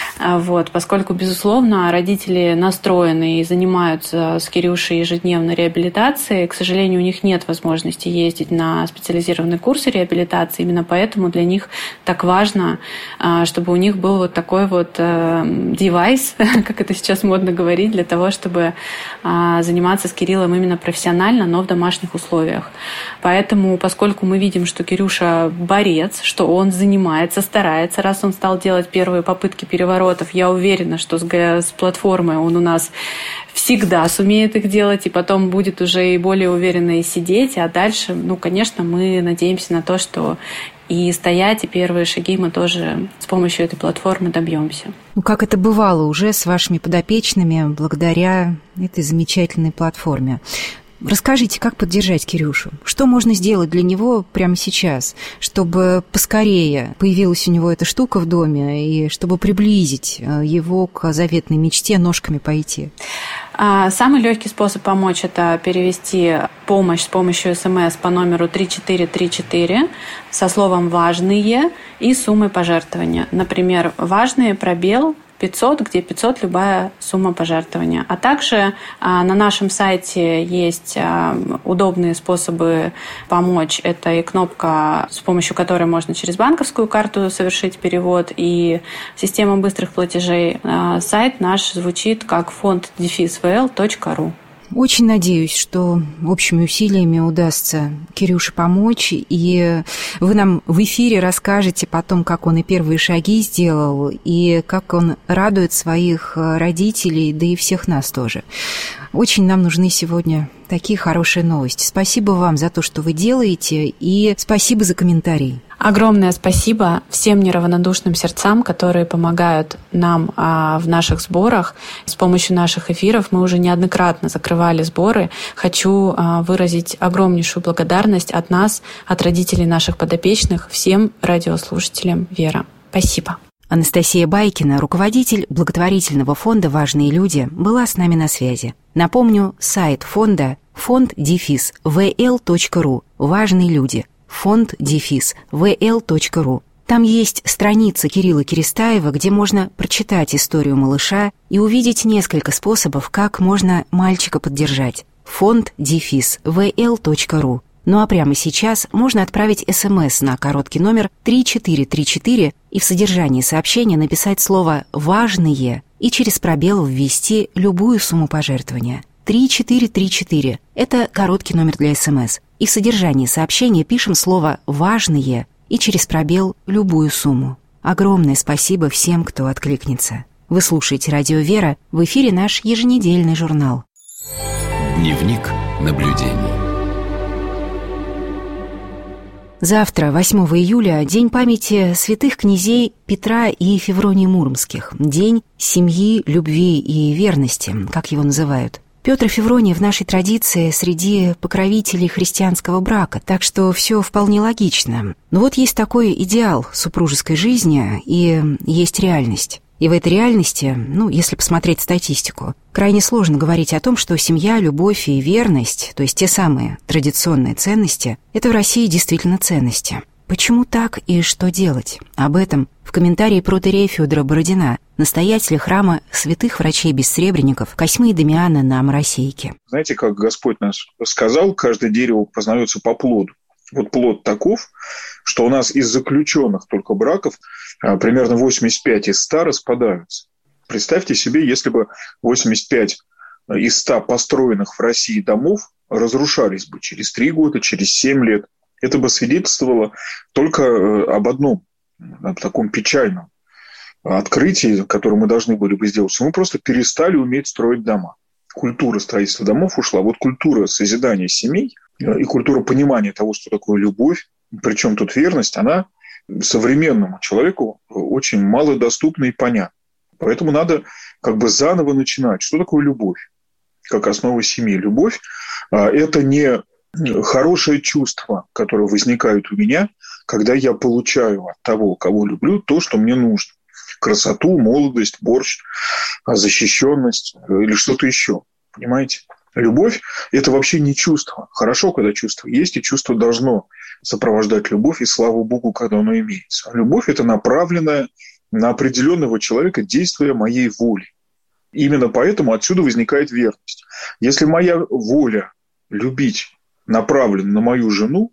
вот, поскольку, безусловно, родители настроены и занимаются с Кирюшей ежедневно реабилитацией. К сожалению, у них нет возможности ездить на специализированные курсы реабилитации, именно поэтому для них так важно, чтобы у них был вот такой вот девайс, как это сейчас модно говорить, для того, чтобы заниматься с Кириллом именно профессионально, но в домашних условиях. Поэтому, поскольку мы видим, что Кирюша борец, что он занимается, старается, раз он стал делать первые попытки переворотов, я уверена, что с, с платформой он у нас всегда сумеет их делать, и потом будет уже и более уверенно и сидеть, а дальше, ну, конечно, мы надеемся на то, что и стоять, и первые шаги мы тоже с помощью этой платформы добьемся.
Ну, как это бывало уже с вашими подопечными благодаря этой замечательной платформе. Расскажите, как поддержать Кирюшу? Что можно сделать для него прямо сейчас, чтобы поскорее появилась у него эта штука в доме и чтобы приблизить его к заветной мечте ножками пойти?
Самый легкий способ помочь – это перевести помощь с помощью СМС по номеру три четыре три четыре со словом «важные» и суммой пожертвования. Например, «важные» пробел пятьсот, где пятьсот – любая сумма пожертвования. А также а, на нашем сайте есть а, удобные способы помочь. Это и кнопка, с помощью которой можно через банковскую карту совершить перевод, и система быстрых платежей. А, сайт наш звучит как фонд дефис вэ эл точка ру.
Очень надеюсь, что общими усилиями удастся Кирюше помочь, и вы нам в эфире расскажете потом, как он и первые шаги сделал, и как он радует своих родителей, да и всех нас тоже. Очень нам нужны сегодня такие хорошие новости. Спасибо вам за то, что вы делаете, и спасибо за комментарий.
Огромное спасибо всем неравнодушным сердцам, которые помогают нам а, в наших сборах. С помощью наших эфиров мы уже неоднократно закрывали сборы. Хочу а, выразить огромнейшую благодарность от нас, от родителей наших подопечных, всем радиослушателям Вера. Спасибо.
Анастасия Байкина, руководитель благотворительного фонда «Важные люди», была с нами на связи. Напомню, сайт фонда фонд дефис вэ эл точка ру «Важные люди», фонд дефис вэ эл точка ру. Там есть страница Кирилла Киристаева, где можно прочитать историю малыша и увидеть несколько способов, как можно мальчика поддержать. фонд дефис вэ эл точка ру. Ну а прямо сейчас можно отправить СМС на короткий номер три четыре три четыре и в содержании сообщения написать слово «важные» и через пробел ввести любую сумму пожертвования. три четыре три четыре – это короткий номер для СМС. И в содержании сообщения пишем слово «важные» и через пробел любую сумму. Огромное спасибо всем, кто откликнется. Вы слушаете «Радио Вера», в эфире наш еженедельный журнал.
Дневник наблюдений.
Завтра, восьмого июля, день памяти святых князей Петра и Февронии Муромских, день семьи, любви и верности, как его называют. Петр Февроний в нашей традиции среди покровителей христианского брака, так что все вполне логично. Но вот есть такой идеал супружеской жизни и есть реальность. И в этой реальности, ну, если посмотреть статистику, крайне сложно говорить о том, что семья, любовь и верность, то есть те самые традиционные ценности, это в России действительно ценности. Почему так и что делать? Об этом в комментарии протоиерея Фёдора Бородина, настоятеля храма святых врачей-бессребренников Косьмы и Дамиана на Моросейке.
Знаете, как Господь нас сказал, каждое дерево познается по плоду. Вот плод таков, что у нас из заключенных только браков примерно восемьдесят пять из ста распадаются. Представьте себе, если бы восемьдесят пять из ста построенных в России домов разрушались бы через три года, через семь лет. Это бы свидетельствовало только об одном, об таком печальном открытии, которое мы должны были бы сделать. Мы просто перестали уметь строить дома. Культура строительства домов ушла. Вот культура созидания семей и культура понимания того, что такое любовь, причем тут верность, она современному человеку очень малодоступна и понятна. Поэтому надо как бы заново начинать. Что такое любовь как основа семьи? Любовь – это не хорошее чувство, которое возникает у меня, когда я получаю от того, кого люблю, то, что мне нужно. Красоту, молодость, борщ, защищенность или что-то еще. Понимаете? Любовь – это вообще не чувство. Хорошо, когда чувство есть, и чувство должно сопровождать любовь, и слава Богу, когда оно имеется. Любовь – это направленное на определенного человека действие моей воли. Именно поэтому отсюда возникает верность. Если моя воля любить направлена на мою жену,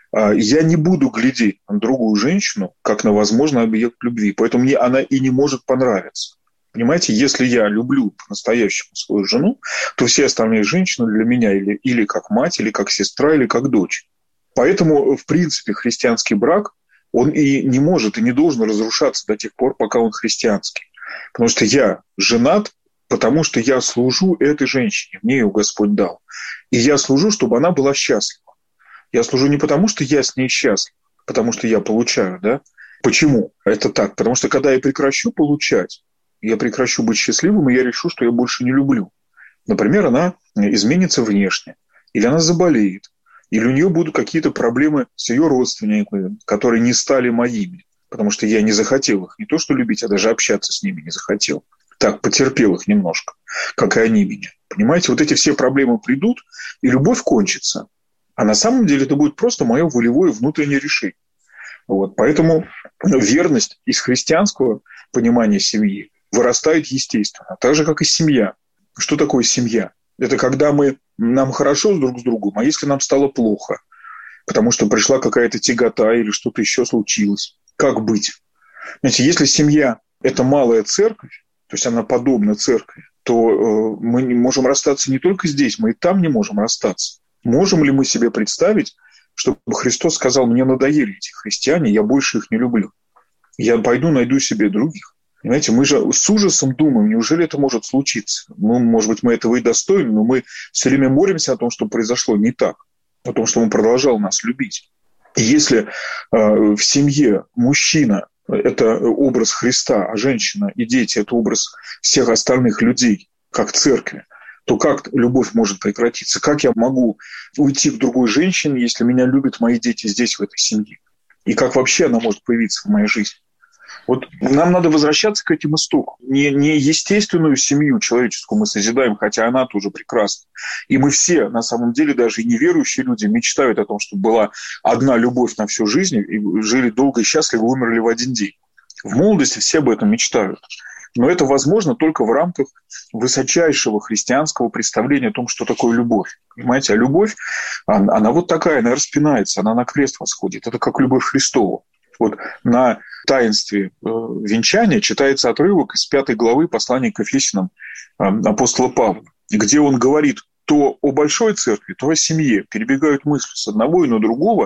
я не буду глядеть на другую женщину, как на возможный объект любви. Поэтому мне она и не может понравиться. Понимаете, если я люблю по-настоящему свою жену, то все остальные женщины для меня или, или как мать, или как сестра, или как дочь. Поэтому, в принципе, христианский брак, он и не может, и не должен разрушаться до тех пор, пока он христианский. Потому что я женат, потому что я служу этой женщине, мне ее Господь дал. И я служу, чтобы она была счастлива. Я служу не потому, что я с ней счастлив, потому что я получаю, да? Почему это так? Потому что когда я прекращу получать, я прекращу быть счастливым, и я решу, что я больше не люблю. Например, она изменится внешне, или она заболеет, или у нее будут какие-то проблемы с ее родственниками, которые не стали моими, потому что я не захотел их не то что любить, а даже общаться с ними не захотел. Так, потерпел их немножко, как и они меня. Понимаете, вот эти все проблемы придут, и любовь кончится. А на самом деле это будет просто мое волевое внутреннее решение. Вот. Поэтому верность из христианского понимания семьи вырастает естественно, так же, как и семья. Что такое семья? Это когда мы, нам хорошо друг с другом, а если нам стало плохо, потому что пришла какая-то тягота или что-то еще случилось. Как быть? Знаете, если семья – это малая церковь, то есть она подобна церкви, то э, мы не можем расстаться не только здесь, мы и там не можем расстаться. Можем ли мы себе представить, чтобы Христос сказал: мне надоели эти христиане, я больше их не люблю. Я пойду найду себе других. Понимаете, мы же с ужасом думаем, неужели это может случиться? Ну, может быть, мы этого и достойны, но мы все время молимся о том, что произошло не так, о том, что Он продолжал нас любить. И если э, в семье мужчина – это образ Христа, а женщина и дети – это образ всех остальных людей, как церкви, то как любовь может прекратиться? Как я могу уйти к другой женщине, если меня любят мои дети здесь, в этой семье? И как вообще она может появиться в моей жизни? Вот нам надо возвращаться к этим истокам. Не, не естественную семью человеческую мы созидаем, хотя она тоже прекрасна. И мы все, на самом деле, даже и неверующие люди, мечтают о том, чтобы была одна любовь на всю жизнь, и жили долго и счастливо, умерли в один день. В молодости все об этом мечтают. Но это возможно только в рамках высочайшего христианского представления о том, что такое любовь. Понимаете, а любовь, она, она вот такая, она распинается, она на крест восходит. Это как любовь Христова. Вот на таинстве э, венчания читается отрывок из пятой главы послания к Ефесянам э, апостола Павла, где он говорит то о большой церкви, то о семье. Перебегают мысли с одного и на другого,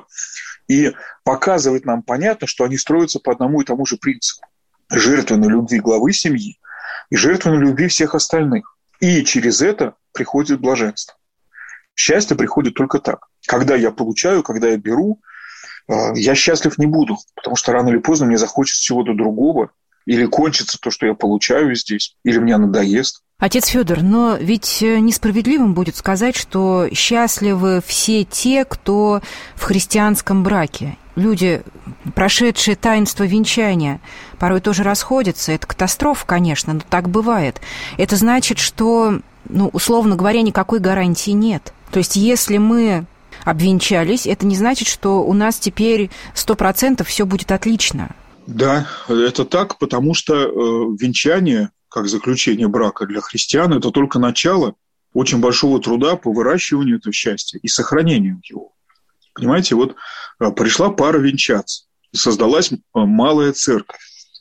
и показывает нам понятно, что они строятся по одному и тому же принципу. Жертвенной любви главы семьи и жертвенной любви всех остальных. И через это приходит блаженство. Счастье приходит только так. Когда я получаю, когда я беру, я счастлив не буду, потому что рано или поздно мне захочется чего-то другого, или кончится то, что я получаю здесь, или мне надоест.
Отец Федор, но ведь несправедливым будет сказать, что счастливы все те, кто в христианском браке. Люди, прошедшие таинство венчания, порой тоже расходятся. Это катастрофа, конечно, но так бывает. Это значит, что, ну, условно говоря, никакой гарантии нет. То есть если мы обвенчались, это не значит, что у нас теперь сто процентов все будет отлично.
Да, это так, потому что э, венчание, как заключение брака для христиан, это только начало очень большого труда по выращиванию этого счастья и сохранению его. Понимаете, вот пришла пара венчаться, и создалась малая церковь.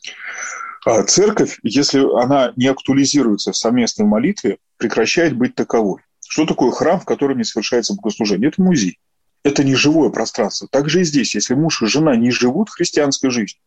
А церковь, если она не актуализируется в совместной молитве, прекращает быть таковой. Что такое храм, в котором не совершается богослужение? Это музей. Это не живое пространство. Так же и здесь, если муж и жена не живут христианской жизнью,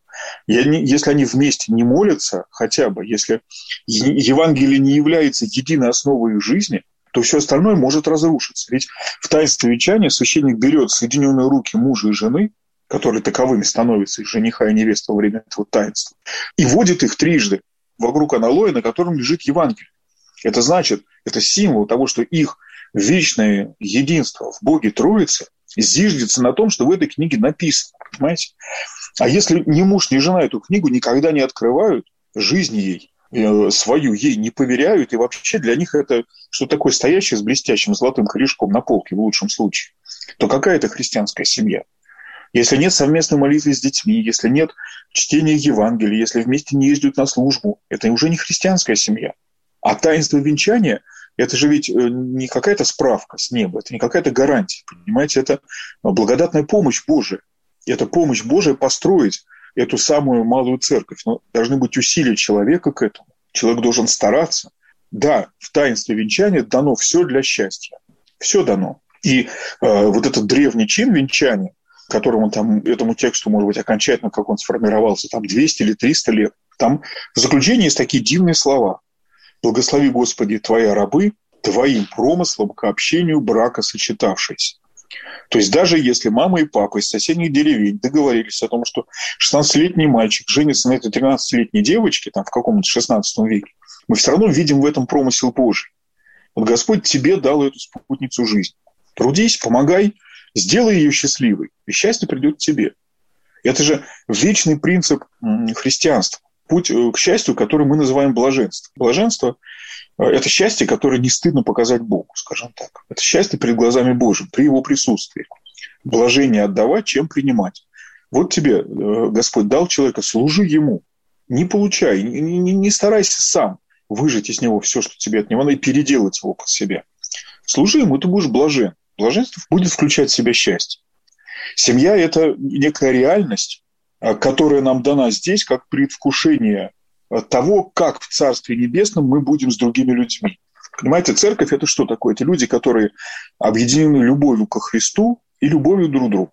если они вместе не молятся, хотя бы, если Евангелие не является единой основой их жизни, то все остальное может разрушиться. Ведь в таинстве венчания священник берет соединенные руки мужа и жены, которые таковыми становятся, и жениха и невесты во время этого таинства, и водит их трижды вокруг аналоя, на котором лежит Евангелие. Это значит, это символ того, что их вечное единство в Боге Троице зиждется на том, что в этой книге написано. Понимаете? А если ни муж, ни жена эту книгу никогда не открывают, жизнь ей, свою ей не поверяют, и вообще для них это что такое стоящее с блестящим золотым корешком на полке в лучшем случае, то какая это христианская семья? Если нет совместной молитвы с детьми, если нет чтения Евангелия, если вместе не ездят на службу, это уже не христианская семья. А таинство венчания – это же ведь не какая-то справка с неба, это не какая-то гарантия, понимаете, это благодатная помощь Божия. Это помощь Божия построить эту самую малую церковь. Но должны быть усилия человека к этому. Человек должен стараться. Да, в таинстве венчания дано все для счастья. Все дано. И э, вот этот древний чин венчания, которому там, этому тексту, может быть, окончательно, как он сформировался, там двести или триста лет, там в заключении есть такие дивные слова. «Благослови, Господи, Твоя рабы, Твоим промыслом к общению брака сочетавшиеся». То есть даже если мама и папа из соседних деревень договорились о том, что шестнадцатилетний мальчик женится на этой тринадцатилетней девочке там, в каком-то шестнадцатом веке, мы все равно видим в этом промысел Божий. Вот Господь тебе дал эту спутницу жизни. Трудись, помогай, сделай ее счастливой, и счастье придет к тебе. Это же вечный принцип христианства. Путь к счастью, который мы называем блаженство. Блаженство – это счастье, которое не стыдно показать Богу, скажем так. Это счастье перед глазами Божьими, при Его присутствии. Блажение отдавать, чем принимать. Вот тебе Господь дал человека, служи Ему. Не получай, не, не, не старайся сам выжать из него все, что тебе от него, и переделать его под себя. Служи Ему, ты будешь блажен. Блаженство будет включать в себя счастье. Семья – это некая реальность, которая нам дана здесь как предвкушение того, как в Царстве Небесном мы будем с другими людьми. Понимаете, церковь – это что такое? Это люди, которые объединены любовью ко Христу и любовью друг к другу.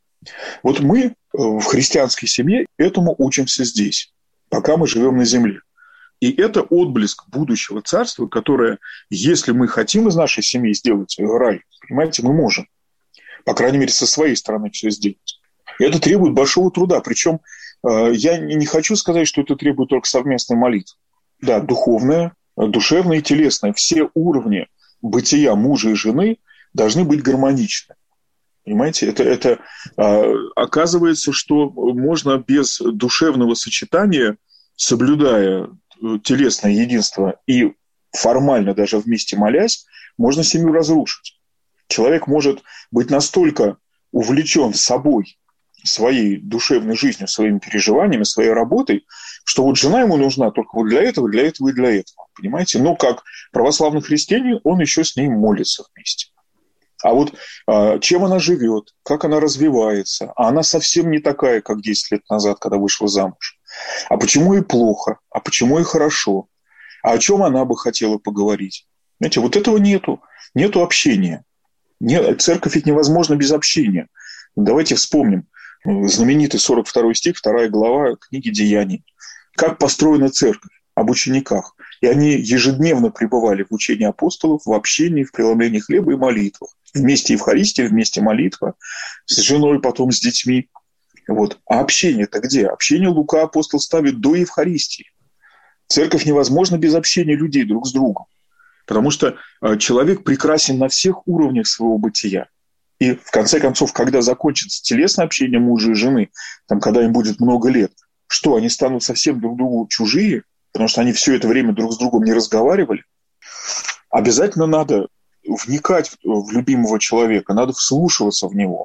Вот мы в христианской семье этому учимся здесь, пока мы живем на земле. И это отблеск будущего царства, которое, если мы хотим из нашей семьи сделать рай, понимаете, мы можем. По крайней мере, со своей стороны все сделать. И это требует большого труда. Причем я не хочу сказать, что это требует только совместной молитвы. Да, духовная, душевная и телесная. Все уровни бытия мужа и жены должны быть гармоничны. Понимаете, это, это оказывается, что можно без душевного сочетания, соблюдая телесное единство и формально даже вместе молясь, можно семью разрушить. Человек может быть настолько увлечен собой, своей душевной жизнью, своими переживаниями, своей работой, что вот жена ему нужна только вот для этого, для этого и для этого. Понимаете? Но как православный христианин, он еще с ней молится вместе. А вот чем она живет, как она развивается, а она совсем не такая, как десять лет назад, когда вышла замуж. А почему ей плохо, а почему ей хорошо, а о чем она бы хотела поговорить. Знаете, вот этого нету, нету общения. Нет, церковь ведь невозможна без общения. Давайте вспомним знаменитый сорок второй стих, вторая глава книги «Деяний». Как построена церковь? Об учениках. И они ежедневно пребывали в учении апостолов, в общении, в преломлении хлеба и молитвах. Вместе Евхаристия, вместе молитва, с женой, потом с детьми. Вот. А общение-то где? Общение Лука апостол ставит до Евхаристии. Церковь невозможна без общения людей друг с другом, потому что человек прекрасен на всех уровнях своего бытия. И в конце концов, когда закончится телесное общение мужа и жены, там, когда им будет много лет, что, они станут совсем друг другу чужие, потому что они все это время друг с другом не разговаривали? Обязательно надо вникать в любимого человека, надо вслушиваться в него.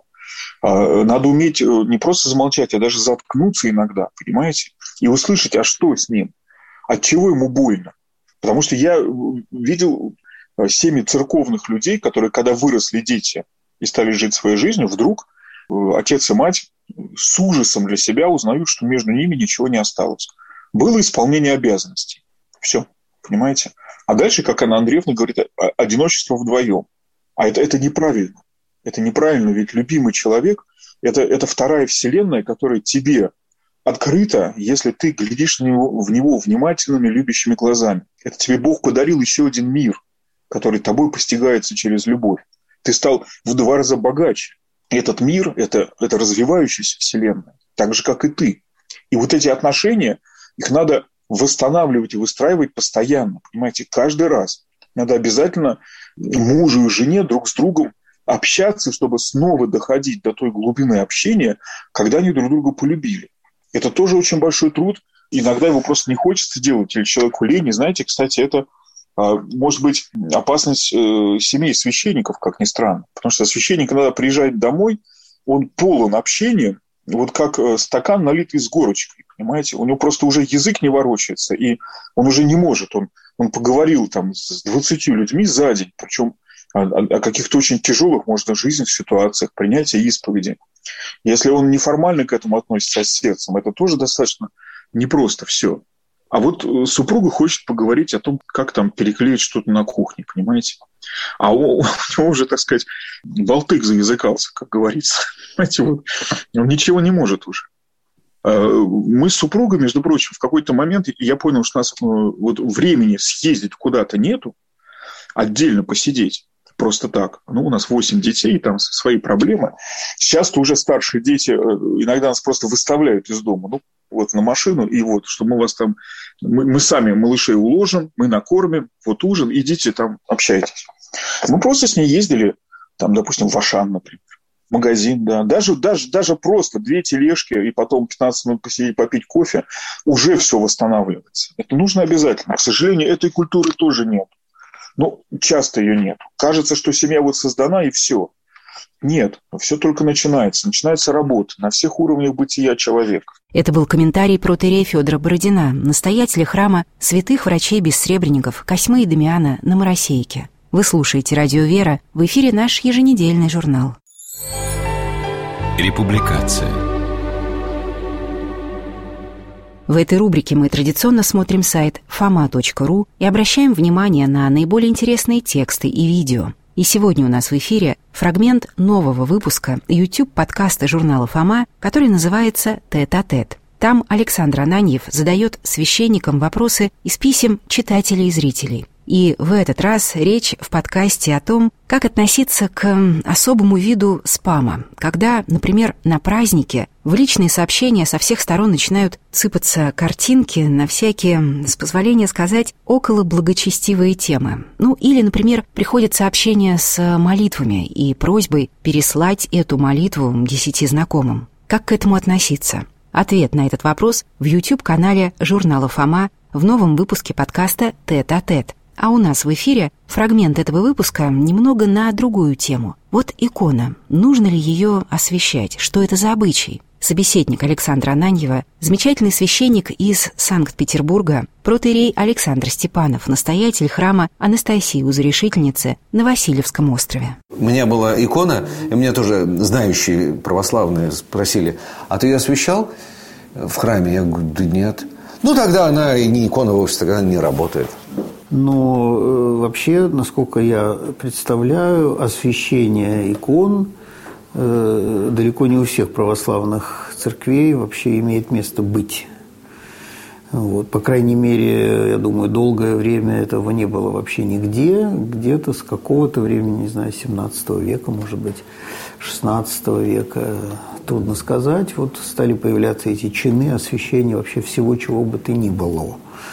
Надо уметь не просто замолчать, а даже заткнуться иногда, понимаете? И услышать, а что с ним? От чего ему больно? Потому что я видел семьи церковных людей, которые, когда выросли дети и стали жить своей жизнью, вдруг отец и мать с ужасом для себя узнают, что между ними ничего не осталось. Было исполнение обязанностей. Все, понимаете? А дальше, как Анна Андреевна говорит, одиночество вдвоем. А это, это неправильно. Это неправильно, ведь любимый человек это, – это вторая вселенная, которая тебе открыта, если ты глядишь на него, в него внимательными, любящими глазами. Это тебе Бог подарил еще один мир, который тобой постигается через любовь. Ты стал в два раза богаче. Этот мир – это, это развивающаяся вселенная, так же, как и ты. И вот эти отношения, их надо восстанавливать и выстраивать постоянно, понимаете, каждый раз. Надо обязательно мужу и жене друг с другом общаться, чтобы снова доходить до той глубины общения, когда они друг друга полюбили. Это тоже очень большой труд. Иногда его просто не хочется делать, или человеку лень. И знаете, кстати, это может быть опасность семей священников, как ни странно. Потому что священник, когда приезжает домой, он полон общения, вот как стакан, налитый с горочкой, понимаете? У него просто уже язык не ворочается, и он уже не может. Он, он поговорил там с двадцатью людьми за день, причем о, о каких-то очень тяжелых, может, жизненных ситуациях, принятия исповеди. Если он неформально к этому относится с сердцем, это тоже достаточно непросто все. А вот супруга хочет поговорить о том, как там переклеить что-то на кухне, понимаете? А у, у него уже, так сказать, болтык заязыкался, как говорится. Понимаете, вот, он ничего не может уже. Мы с супругой, между прочим, в какой-то момент я понял, что у нас вот времени съездить куда-то нету, отдельно посидеть. Просто так. Ну, у нас восемь детей, там свои проблемы. Сейчас-то уже старшие дети иногда нас просто выставляют из дома. Ну, вот на машину, и вот, что мы вас там... Мы, мы сами малышей уложим, мы накормим, вот ужин, идите там, общайтесь. Мы просто с ней ездили, там, допустим, в Ашан, например, в магазин, да. Даже, даже, даже просто две тележки, и потом пятнадцать минут посидеть, попить кофе, уже все восстанавливается. Это нужно обязательно. К сожалению, этой культуры тоже нет. Ну, часто ее нет. Кажется, что семья вот создана, и все. Нет, все только начинается. Начинается работа на всех уровнях бытия человека.
Это был комментарий протоиерея Федора Бородина, настоятеля храма святых врачей-бессребренников Косьмы и Дамиана на Моросейке. Вы слушаете «Радио Вера», в эфире наш еженедельный журнал.
Републикация.
В этой рубрике мы традиционно смотрим сайт фома точка ру и обращаем внимание на наиболее интересные тексты и видео. И сегодня у нас в эфире фрагмент нового выпуска YouTube-подкаста журнала «Фома», который называется «Тет-а-тет». Там Александр Ананьев задает священникам вопросы из писем читателей и зрителей. И в этот раз речь в подкасте о том, как относиться к особому виду спама, когда, например, на празднике в личные сообщения со всех сторон начинают сыпаться картинки на всякие, с позволения сказать, около благочестивые темы. Ну, или, например, приходят сообщения с молитвами и просьбой переслать эту молитву десяти знакомым. Как к этому относиться? Ответ на этот вопрос в YouTube-канале журнала «Фома» в новом выпуске подкаста «Тет-а-тет». А у нас в эфире фрагмент этого выпуска немного на другую тему. Вот икона. Нужно ли ее освящать? Что это за обычай? Собеседник Александра Ананьева, замечательный священник из Санкт-Петербурга, протоиерей Александр Степанов, настоятель храма Анастасии Узорешительницы на Васильевском острове.
У меня была икона, и мне тоже знающие православные спросили: а ты ее освящал в храме? Я говорю: да нет. Ну, тогда она и не икона вовсе, тогда она не работает.
Но э, вообще, насколько я представляю, освящение икон э, далеко не у всех православных церквей вообще имеет место быть. Вот, по крайней мере, я думаю, долгое время этого не было вообще нигде. Где-то с какого-то времени, не знаю, семнадцатого века, может быть, шестнадцатого века, трудно сказать. Вот стали появляться эти чины освящения вообще всего, чего бы то ни было.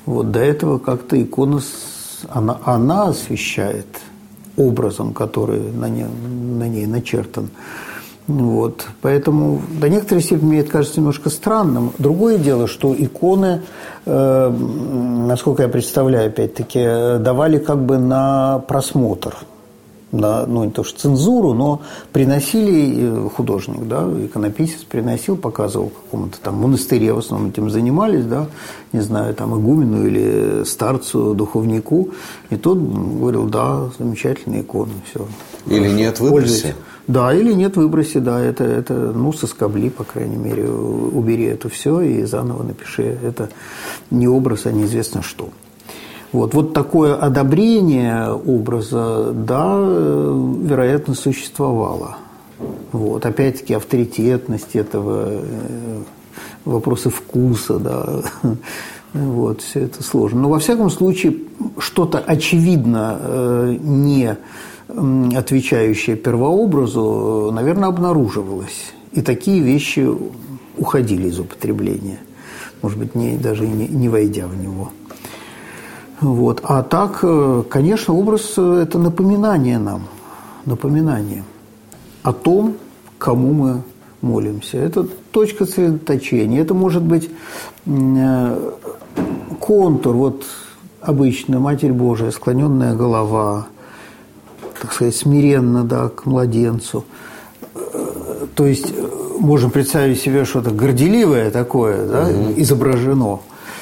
Вот до этого как-то икона, она, она освещает образом, который на ней, на ней начертан. Вот. Поэтому до некоторой степени мне это кажется немножко странным. Другое дело, что иконы, э, насколько я представляю, опять-таки, давали как бы на просмотр. На, ну, не то что цензуру, но приносили художник, да, иконописец приносил, показывал какому-то там монастыре, в основном этим занимались, да, не знаю, там игумену или старцу, духовнику, и тот говорил, да, замечательная икона, все.
Или нет, выброси.
Да, или нет, выброси, да, это, это, ну, соскобли, по крайней мере, убери это все и заново напиши, это не образ, а неизвестно что. Вот, вот такое одобрение образа, да, вероятно, существовало. Вот, опять-таки, авторитетность этого, вопросы вкуса, да, вот, все это сложно. Но, во всяком случае, что-то очевидно не отвечающее первообразу, наверное, обнаруживалось. И такие вещи уходили из употребления, может быть, не, даже не, не войдя в него. Вот. А так, конечно, образ – это напоминание нам, напоминание о том, кому мы молимся. Это точка сосредоточения, это может быть контур, вот обычно Матерь Божия, склоненная голова, так сказать, смиренно, да, к младенцу. То есть можем представить себе что-то горделивое такое, да, mm-hmm. изображено.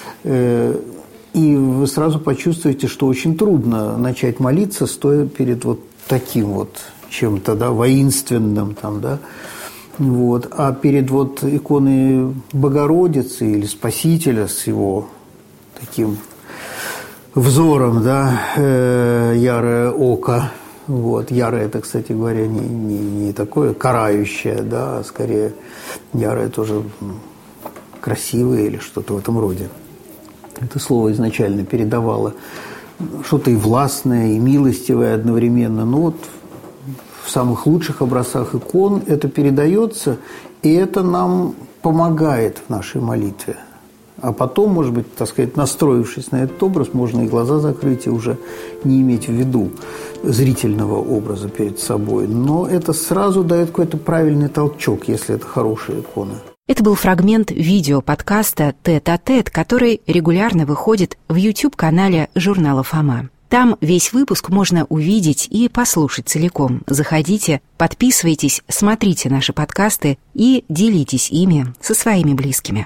И вы сразу почувствуете, что очень трудно начать молиться, стоя перед вот таким вот чем-то, да, воинственным там, да. Вот. А перед вот иконой Богородицы или Спасителя с его таким взором, да, э, ярое око. Вот. Ярое – это, кстати говоря, не, не, не такое карающее, да, а скорее ярое тоже красивое или что-то в этом роде. Это слово изначально передавало что-то и властное, и милостивое одновременно. Но вот в самых лучших образцах икон это передается, и это нам помогает в нашей молитве. А потом, может быть, так сказать, настроившись на этот образ, можно и глаза закрыть, и уже не иметь в виду зрительного образа перед собой. Но это сразу дает какой-то правильный толчок, если это хорошая икона.
Это был фрагмент видео-подкаста «Тет-а-тет», который регулярно выходит в YouTube-канале журнала «Фома». Там весь выпуск можно увидеть и послушать целиком. Заходите, подписывайтесь, смотрите наши подкасты и делитесь ими со своими близкими.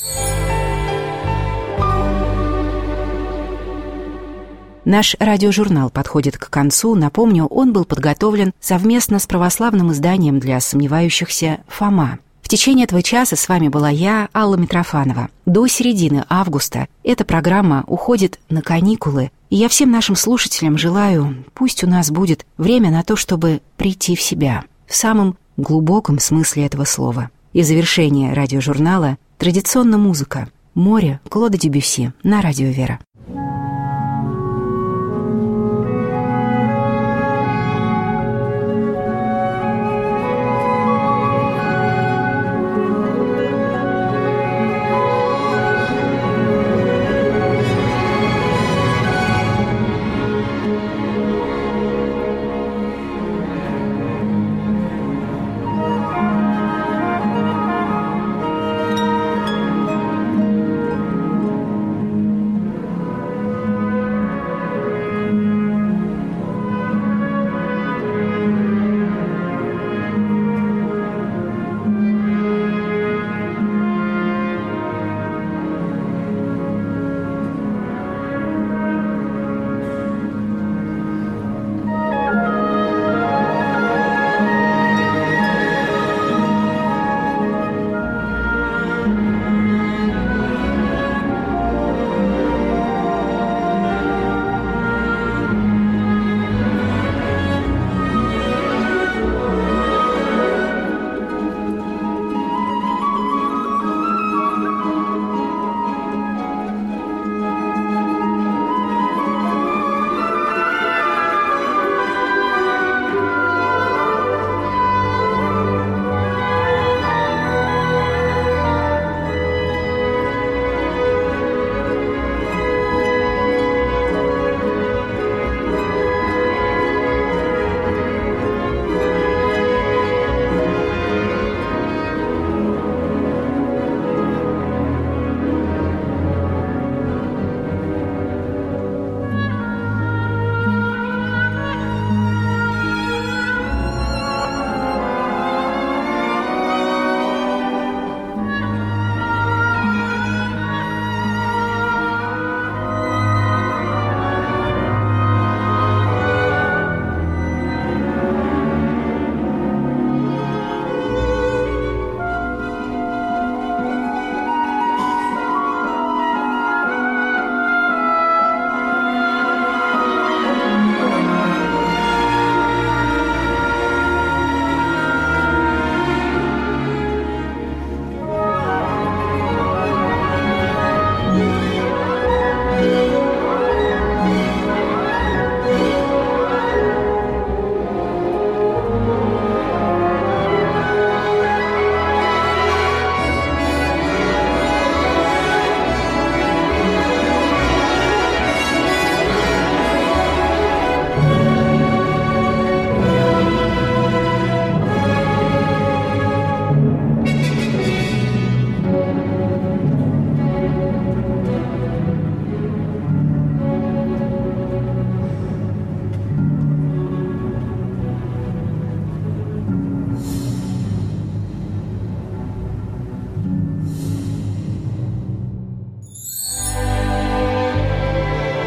Наш радиожурнал подходит к концу. Напомню, он был подготовлен совместно с православным изданием для сомневающихся «Фома». В течение этого часа с вами была я, Алла Митрофанова. До середины августа эта программа уходит на каникулы, и я всем нашим слушателям желаю, пусть у нас будет время на то, чтобы прийти в себя, в самом глубоком смысле этого слова. И в завершение радиожурнала традиционная музыка «Море» Клода Дебюсси на радио «Вера».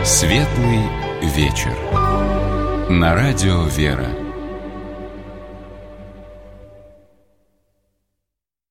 Светлый вечер. На радио «Вера».